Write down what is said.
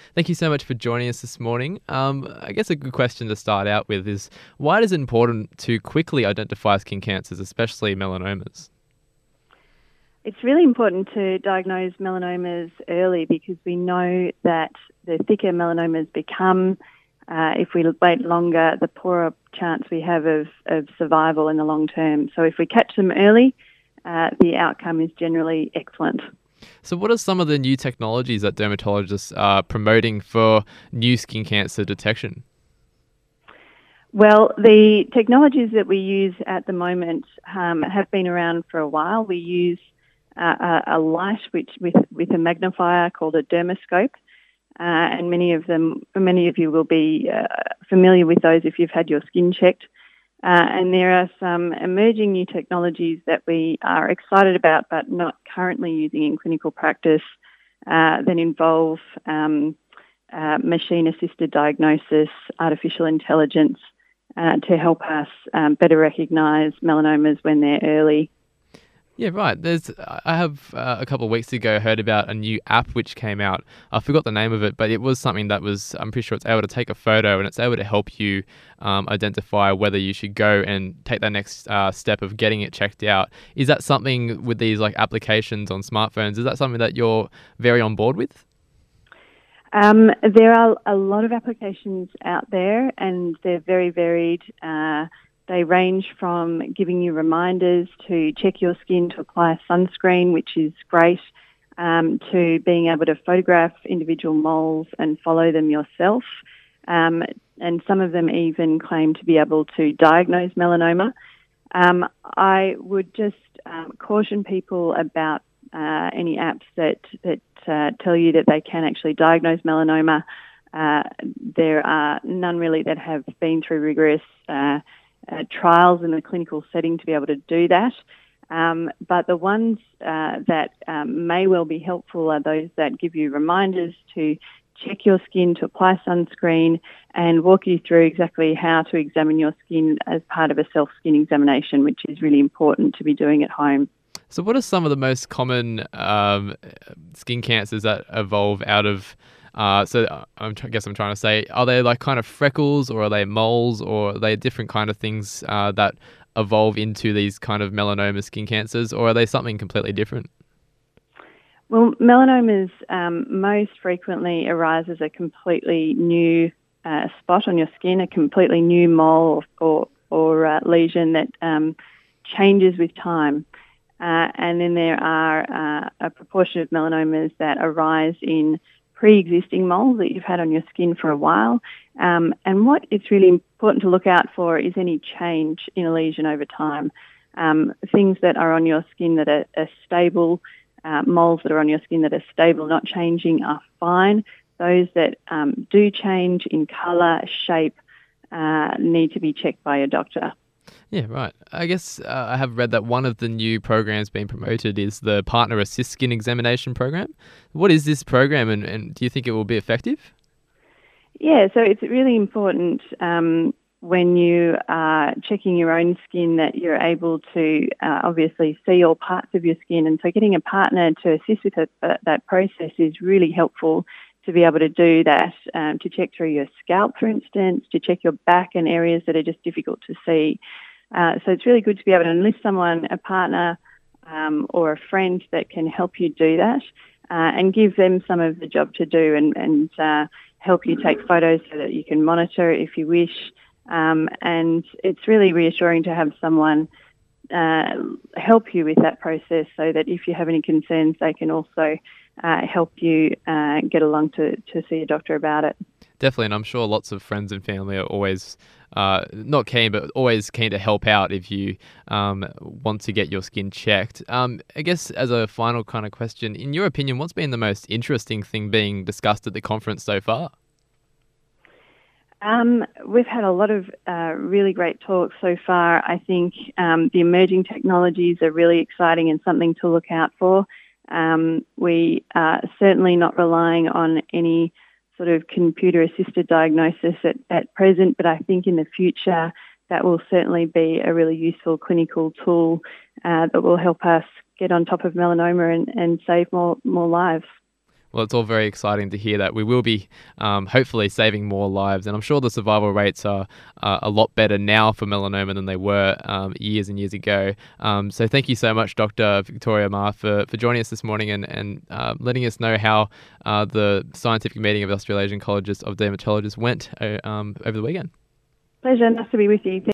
Thank you so much for joining us this morning. I guess a good question to start out with is why is it important to quickly identify skin cancers, especially melanomas? It's really important to diagnose melanomas early because we know that the thicker melanomas become, if we wait longer, the poorer chance we have of survival in the long term. So if we catch them early, the outcome is generally excellent. So, what are some of the new technologies that dermatologists are promoting for new skin cancer detection? Well, the technologies that we use at the moment have been around for a while. We use a light with a magnifier called a dermoscope, and many of you will be familiar with those if you've had your skin checked. And there are some emerging new technologies that we are excited about but not currently using in clinical practice that involve machine-assisted diagnosis, artificial intelligence, to help us better recognise melanomas when they're early. Yeah, right. I have a couple of weeks ago heard about a new app which came out. I forgot the name of it, but it was something that was, I'm pretty sure it's able to take a photo and it's able to help you identify whether you should go and take that next step of getting it checked out. Is that something with these like applications on smartphones? Is that something that you're very on board with? There are a lot of applications out there and they're very varied. They range from giving you reminders to check your skin to apply sunscreen, which is great, to being able to photograph individual moles and follow them yourself. And some of them even claim to be able to diagnose melanoma. I would just caution people about any apps that tell you that they can actually diagnose melanoma. There are none really that have been through rigorous trials in the clinical setting to be able to do that. But the ones that may well be helpful are those that give you reminders to check your skin, to apply sunscreen, and walk you through exactly how to examine your skin as part of a self-skin examination, which is really important to be doing at home. So, what are some of the most common skin cancers that evolve out of? I guess I'm trying to say, are they like kind of freckles, or are they moles, or are they different kind of things that evolve into these kind of melanoma skin cancers, or are they something completely different? Well, melanomas most frequently arise as a completely new spot on your skin, a completely new mole or lesion that changes with time. And then there are a proportion of melanomas that arise in pre-existing moles that you've had on your skin for a while. And what it's really important to look out for is any change in a lesion over time. Things that are on your skin that are stable, moles that are on your skin that are stable, not changing, are fine. Those that do change in colour, shape, need to be checked by your doctor. Yeah, right. I guess I have read that one of the new programs being promoted is the Partner Assist Skin Examination Program. What is this program, and do you think it will be effective? Yeah, so it's really important when you are checking your own skin that you're able to obviously see all parts of your skin. And so getting a partner to assist with that process is really helpful to be able to do that, to check through your scalp, for instance, to check your back and areas that are just difficult to see. So it's really good to be able to enlist someone, a partner or a friend that can help you do that and give them some of the job to do and help you take photos so that you can monitor if you wish. And it's really reassuring to have someone help you with that process so that if you have any concerns, they can also help you get along to see a doctor about it. Definitely, and I'm sure lots of friends and family are always not keen, but always keen to help out if you want to get your skin checked. I guess as a final kind of question, in your opinion, what's been the most interesting thing being discussed at the conference so far? We've had a lot of really great talks so far. I think the emerging technologies are really exciting and something to look out for. We are certainly not relying on any sort of computer-assisted diagnosis at present, but I think in the future that will certainly be a really useful clinical tool that will help us get on top of melanoma and save more lives. Well, it's all very exciting to hear that we will be hopefully saving more lives. And I'm sure the survival rates are a lot better now for melanoma than they were years and years ago. So thank you so much, Dr. Victoria Ma, for joining us this morning and letting us know how the scientific meeting of the Australasian Colleges of Dermatologists went over the weekend. Pleasure. Nice to be with you.